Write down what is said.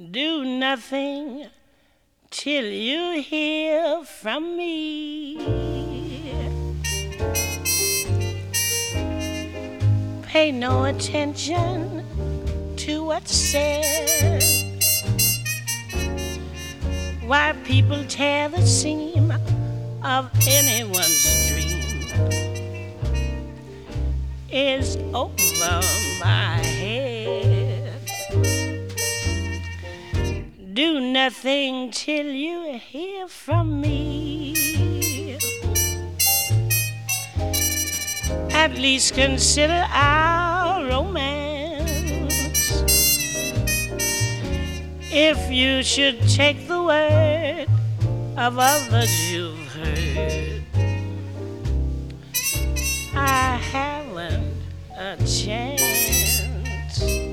Do nothing till you hear from me. Pay no attention to what's said. Why people tear the seam of anyone's dream is over my head. Do nothing till you hear from me. At least consider our romance. If you should take the word of others you've heard, I haven't a chance.